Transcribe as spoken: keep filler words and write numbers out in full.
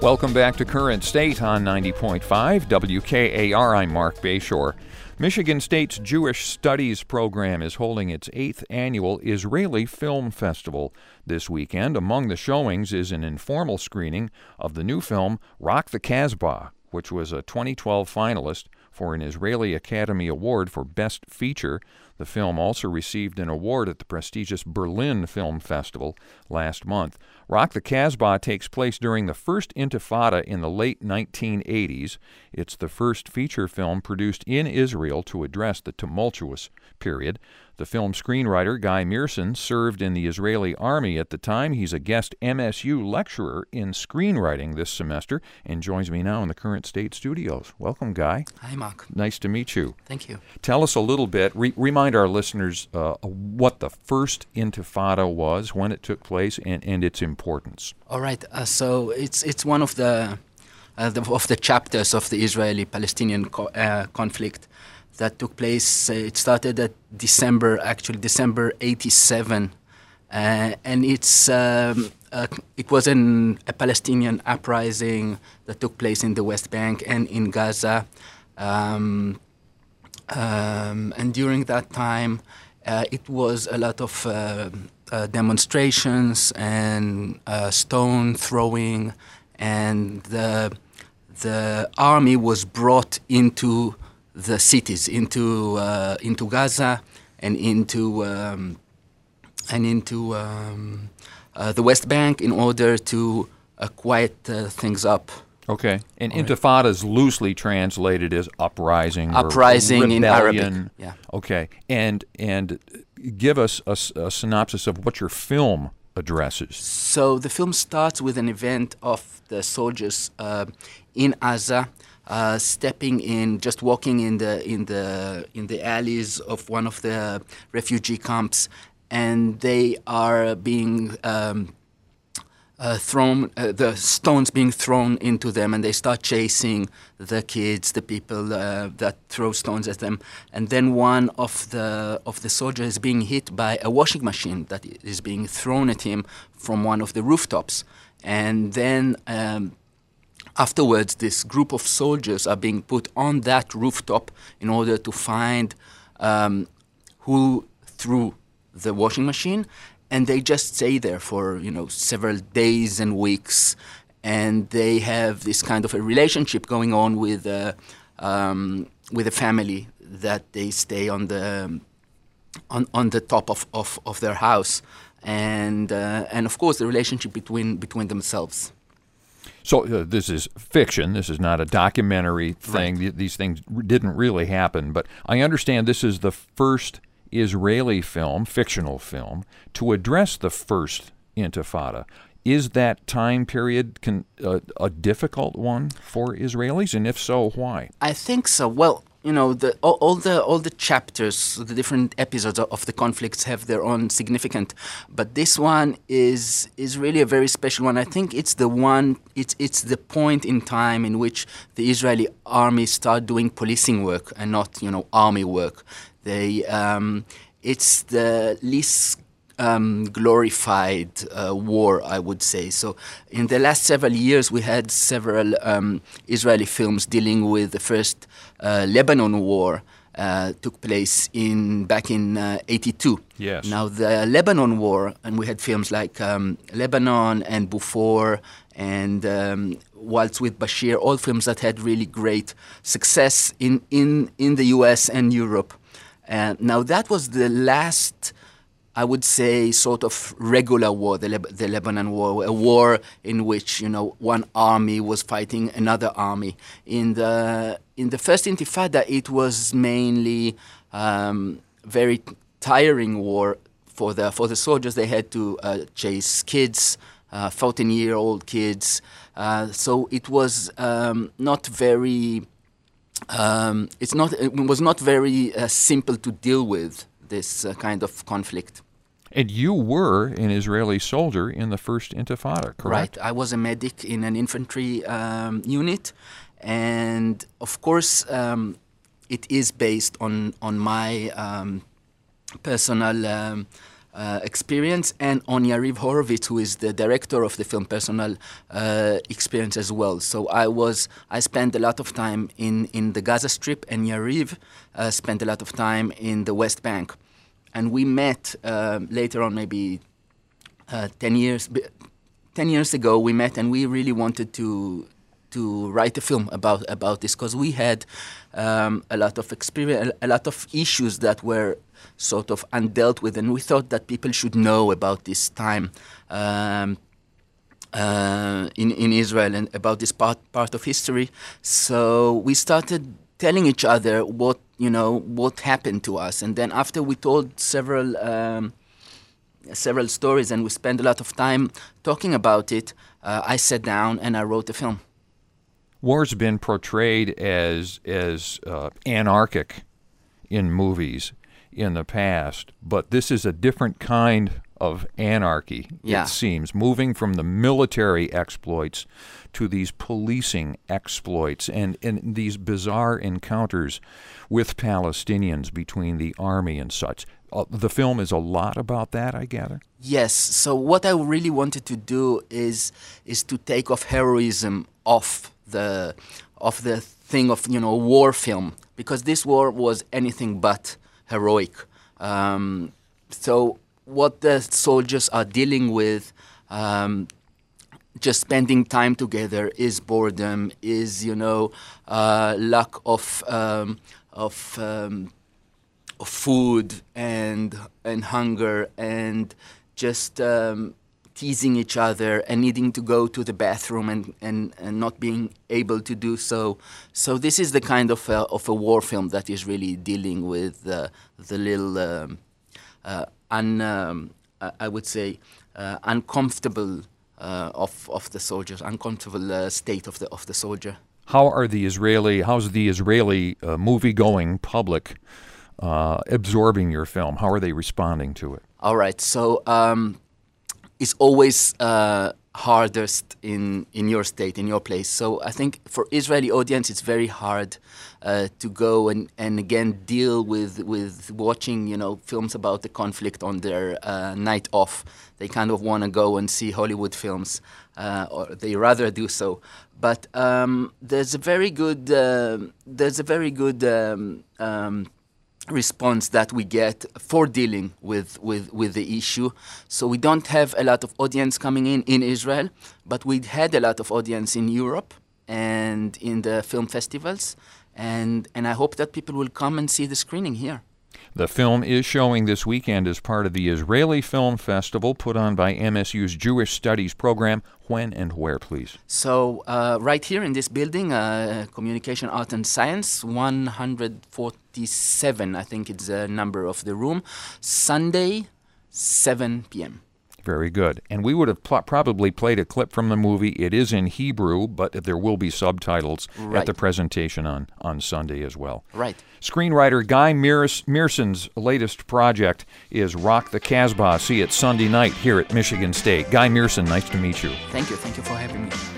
Welcome back to Current State on ninety point five W K A R. I'm Mark Bayshore. Michigan State's Jewish Studies program is holding its eighth annual Israeli Film Festival this weekend. Among the showings is an informal screening of the new film Rock the Casbah, which was a twenty twelve finalist for an Israeli Academy Award for Best Feature. The film also received an award at the prestigious Berlin Film Festival last month. Rock the Casbah takes place during the First Intifada in the late nineteen eighties. It's the first feature film produced in Israel to address the tumultuous period. The film screenwriter, Guy Mearson, served in the Israeli army at the time. He's a guest M S U lecturer in screenwriting this semester and joins me now in the Current State studios. Welcome, Guy. Hi, Mark. Nice to meet you. Thank you. Tell us a little bit, re- remind our listeners uh, what the First Intifada was, when it took place, and, and its importance. All right. Uh, so it's it's one of the, uh, the of the chapters of the Israeli-Palestinian co- uh, conflict that took place. Uh, it started at December, actually December eighty-seven, uh, and it's um, uh, it was an, a Palestinian uprising that took place in the West Bank and in Gaza, um, um, and during that time, uh, it was a lot of uh, uh, demonstrations and uh, stone throwing, and the the army was brought into the cities, into uh, into Gaza and into um, and into um, uh, the West Bank in order to uh, quiet uh, things up. Okay, and All Intifada is loosely translated as uprising, uprising or in rebellion. Arabic. Yeah. Okay, and and give us a, a synopsis of what your film addresses. So the film starts with an event of the soldiers uh, in Gaza. Uh, stepping in, just walking in the in the in the alleys of one of the refugee camps, and they are being um, uh, thrown, uh, the stones being thrown into them, and they start chasing the kids, the people uh, that throw stones at them, and then one of the of the soldiers is being hit by a washing machine that is being thrown at him from one of the rooftops, and then. Um, Afterwards, this group of soldiers are being put on that rooftop in order to find um, who threw the washing machine, and they just stay there for you know several days and weeks, and they have this kind of a relationship going on with uh, um, with a family that they stay on the on on the top of, of, of their house, and uh, and of course the relationship between between themselves. So uh, this is fiction. This is not a documentary thing. Right. Th- These things r- didn't really happen. But I understand this is the first Israeli film, fictional film, to address the First Intifada. Is that time period con- uh, a difficult one for Israelis? And if so, why? I think so. Well, you know, the, all, all the all the chapters, the different episodes of, of the conflicts have their own significance, but this one is is really a very special one. I think it's the one. It's it's the point in time in which the Israeli army start doing policing work and not you know army work. They um, it's the least Um, glorified uh, war, I would say. So in the last several years, we had several um, Israeli films dealing with the first uh, Lebanon war. Uh, took place in back in uh, eighty-two. Yes. Now the Lebanon war, and we had films like um, Lebanon and Before and um, Waltz with Bashir, all films that had really great success in, in, in the U S and Europe. Uh, now that was the last, I would say, sort of regular war, the, Leb- the Lebanon war, a war in which, you know, one army was fighting another army. In the in the first Intifada, it was mainly um, very tiring war for the for the soldiers. They had to uh, chase kids, uh, fourteen-year-old kids. Uh, so it was um, not very. Um, it's not. It was not very uh, simple to deal with this uh, kind of conflict. And you were an Israeli soldier in the First Intifada, correct? Right. I was a medic in an infantry um, unit, and of course, um, it is based on on my um, personal um, uh, experience, and on Yariv Horovitz, who is the director of the film, personal uh, experience as well. So I was I spent a lot of time in, in the Gaza Strip, and Yariv uh, spent a lot of time in the West Bank. And we met uh, later on, maybe uh, ten years, ten years ago, we met, and we really wanted to to write a film about about this, because we had um, a lot of experience, a lot of issues that were sort of undealt with, and we thought that people should know about this time um, uh, in in Israel and about this part part of history. So we started telling each other what you know what happened to us, and then after we told several. Um, several stories and we spent a lot of time talking about it, uh, I sat down and I wrote a film. War's been portrayed as as uh, anarchic in movies in the past, but this is a different kind of anarchy, yeah. It seems, moving from the military exploits to these policing exploits and, and these bizarre encounters with Palestinians between the army and such. Uh, the film is a lot about that, I gather? Yes. So what I really wanted to do is is to take off heroism off the of the thing of you know war film, because this war was anything but heroic. Um, so what the soldiers are dealing with, um, just spending time together, is boredom, is you know uh, lack of um, of um, of food and and hunger and just um, teasing each other and needing to go to the bathroom and, and, and not being able to do so. So this is the kind of uh, of a war film that is really dealing with uh, the little um, uh, un, um, I would say uh, uncomfortable uh, of of the soldiers, uncomfortable uh, state of the of the soldier. How are the Israeli? How's the Israeli uh, movie-going public uh, absorbing your film? How are they responding to it? All right, so um, it's always uh, hardest in, in your state, in your place. So I think for Israeli audience, it's very hard uh, to go and, and again deal with with watching you know films about the conflict on their uh, night off. They kind of want to go and see Hollywood films, uh, or they rather do so. But um, there's a very good uh, there's a very good um, um, response that we get for dealing with, with, with the issue. So we don't have a lot of audience coming in in Israel, but we had a lot of audience in Europe and in the film festivals, and, and I hope that people will come and see the screening here. The film is showing this weekend as part of the Israeli Film Festival put on by M S U's Jewish Studies program. When and where, please? So uh, right here in this building, uh, Communication, Art and Science, one forty-seven, I think it's the number of the room, Sunday, seven p.m. Very good. And we would have pl- probably played a clip from the movie. It is in Hebrew, but there will be subtitles right. at the presentation on, on Sunday as well. Right. Screenwriter Guy Mears- Mearson's latest project is Rock the Casbah. See it Sunday night here at Michigan State. Guy Mearson, nice to meet you. Thank you. Thank you for having me.